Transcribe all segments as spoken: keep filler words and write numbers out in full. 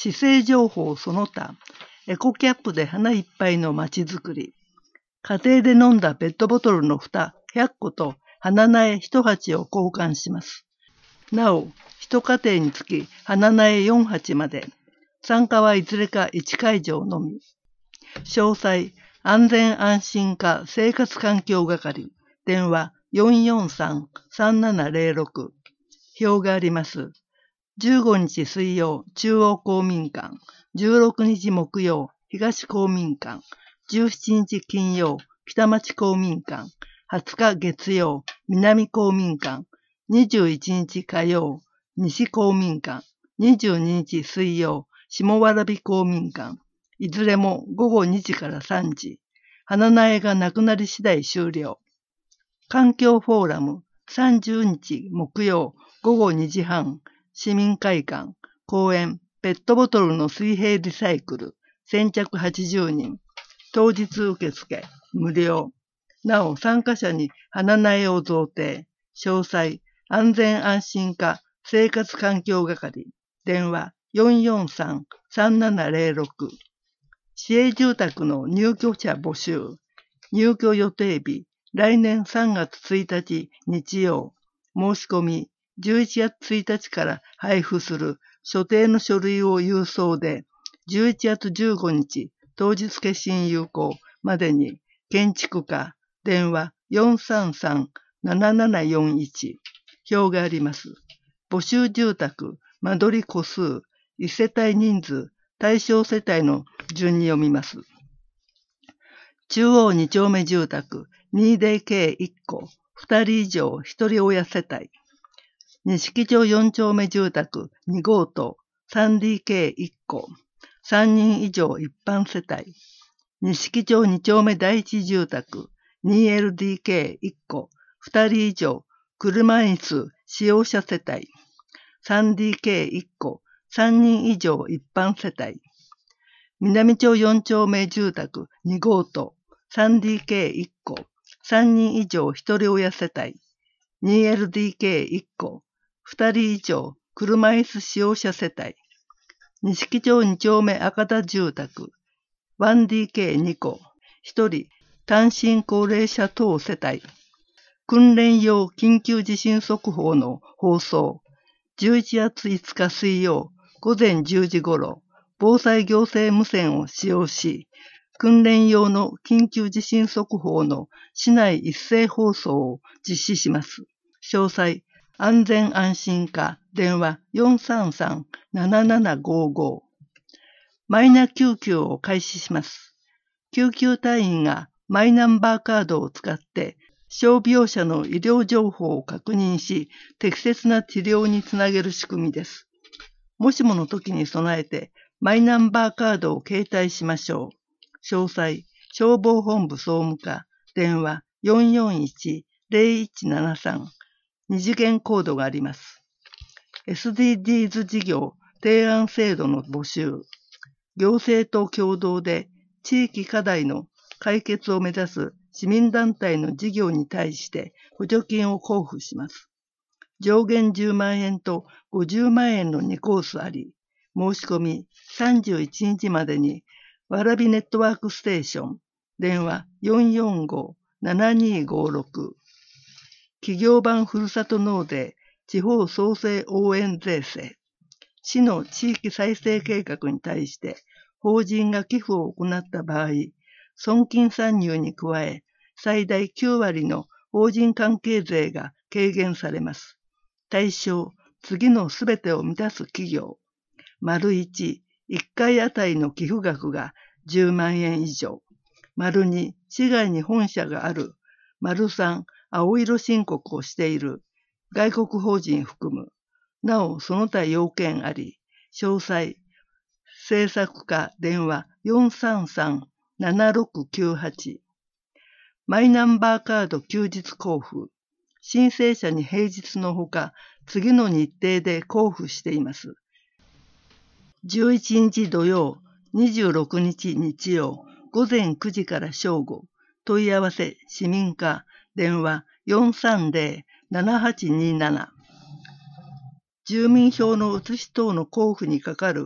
市政情報その他、エコキャップで花いっぱいのまちづくり、家庭で飲んだペットボトルの蓋ひゃっこと花苗いち鉢を交換します。なお、一家庭につき花苗よん鉢まで、参加はいずれかいち会場のみ。詳細、安全安心課生活環境係、電話 よんよんさんさんななゼロろく。表があります。じゅうごにち水曜、中央公民館。じゅうろくにち木曜、東公民館。じゅうしちにち金曜、北町公民館。はつか月曜、南公民館。にじゅういちにち火曜、西公民館。にじゅうににち水曜、下蕨公民館。いずれもごごにじからさんじ。花苗がなくなり次第終了。環境フォーラムさんじゅうにち木曜ごごにじはん、市民会館、公園、ペットボトルの水平リサイクル、先着はちじゅうにん。当日受付、無料。なお、参加者に花苗を贈呈。詳細、安全安心課生活環境係。電話 よんよんさんさんななゼロろく。市営住宅の入居者募集。入居予定日、来年さんがつついたち日曜。申し込み、じゅういちがつついたちから配布する所定の書類を郵送で、じゅういちがつじゅうごにち当日決心有効までに、建築課、電話 よんさんさんななななよんいち。表があります。募集住宅、間取り戸数、いち世帯人数、対象世帯の順に読みます。中央に丁目住宅 ツーディーケーいっこ、ふたり以上ひとり親世帯。錦町よん丁目住宅に号棟 スリーディーケーいっこ、さんにん以上一般世帯。錦町に丁目第一住宅 ツーエルディーケーいっこ、ふたり以上車椅子使用者世帯。スリーディーケーいっこ、さんにん以上一般世帯。南町よん丁目住宅に号棟 スリーディーケーいっこ、さんにん以上ひとり親世帯。ツーエルディーケーいっこ、ふたり以上車椅子使用者世帯。錦町に丁目赤田住宅 ワンディーケーにこ、ひとり単身高齢者等世帯。訓練用緊急地震速報の放送。じゅういちがついつか水曜午前じゅうじ頃、防災行政無線を使用し、訓練用の緊急地震速報の市内一斉放送を実施します。詳細、安全安心課、電話 よんさんさんななななごご。マイナ救急を開始します。救急隊員がマイナンバーカードを使って傷病者の医療情報を確認し、適切な治療につなげる仕組みです。もしもの時に備えて、マイナンバーカードを携帯しましょう。詳細、消防本部総務課、電話 よんよんいちゼロいちななさん。二次元コードがあります。エスディージーズ 事業提案制度の募集。行政と共同で地域課題の解決を目指す市民団体の事業に対して補助金を交付します。上限じゅうまんえんとごじゅうまんえんのにコースあり、申し込みさんじゅういちにちまでに、わらびネットワークステーション、電話 よんよんごななにごろく。企業版ふるさと納税、地方創生応援税制。市の地域再生計画に対して法人が寄付を行った場合、損金参入に加え、最大きゅうわりの法人関係税が軽減されます。対象、次のすべてを満たす企業。丸いち、いっかいあたりの寄付額がじゅうまんえん以上。丸に、市外に本社がある。丸さん、青色申告をしている。外国法人含む。なお、その他要件あり。詳細、政策課電話 よんさんさんななろくきゅうはち。マイナンバーカード休日交付。申請者に平日のほか、次の日程で交付しています。じゅういちにち土曜、にじゅうろくにち日曜、午前くじから正午。問い合わせ、市民課、電話 よんさんゼロななはちになな。住民票の写し等の交付にかかる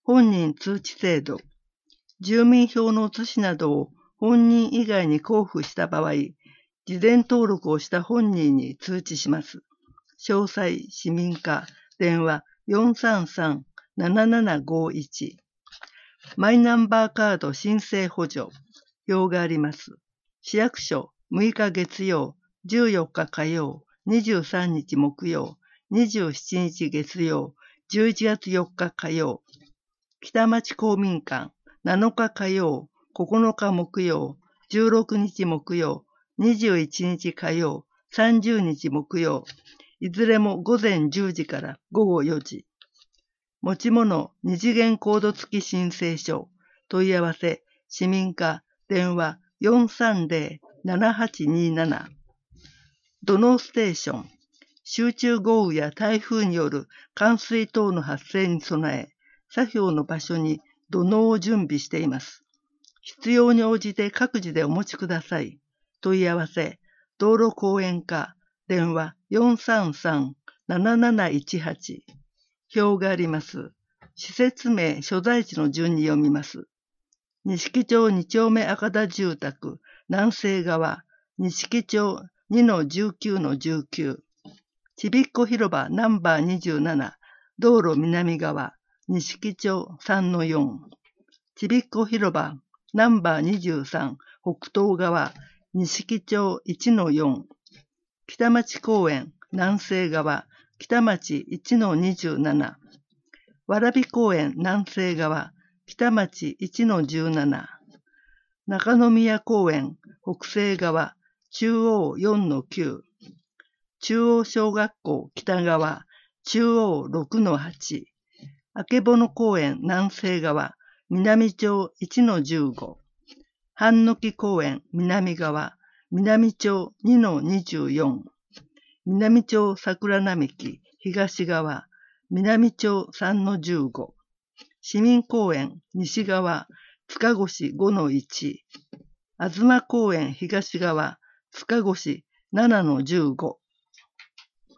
本人通知制度。住民票の写しなどを本人以外に交付した場合、事前登録をした本人に通知します。詳細、市民課、電話 よんさんさんななななごいち。マイナンバーカード申請補助。表があります。市役所むいか月曜、じゅうよっか火曜、にじゅうさんにち木曜、にじゅうしちにち月曜、じゅういちがつよっか火曜。北町公民館なのか火曜、ここのか木曜、じゅうろくにち木曜、にじゅういちにち火曜、さんじゅうにち木曜、いずれもごぜんじゅうじからごごよじ。持ち物二次元コード付き申請書。問い合わせ、市民課、電話 よんさんぜろななはちにーなな。土のステーション。集中豪雨や台風による冠水等の発生に備え、作業の場所に土のを準備しています。必要に応じて各自でお持ちください。問い合わせ、道路公園課、電話 よんさんさんなななないちはち。表があります。施設名、所在地の順に読みます。錦町に丁目赤田住宅、南西側、錦町 にのじゅうきゅうのじゅうきゅう。ちびっこ広場ナンバーにじゅうなな、道路南側、錦町 さんのよん。ちびっこ広場ナンバーにじゅうさん、北東側、錦町 いちのよん。北町公園南西側、北町 いちのにじゅうなな。蕨公園南西側、北町 いちのじゅうなな。中宮公園北西側、中央 よんのきゅう。中央小学校北側、中央 ろくのはち。あけぼの公園南西側、南町 いちのじゅうご。半の木公園南側、南町 にのにじゅうよん。南町桜並木東側、南町 さんのじゅうご。市民公園西側、塚越 ごのいち。東公園東側、塚越 ななのじゅうご。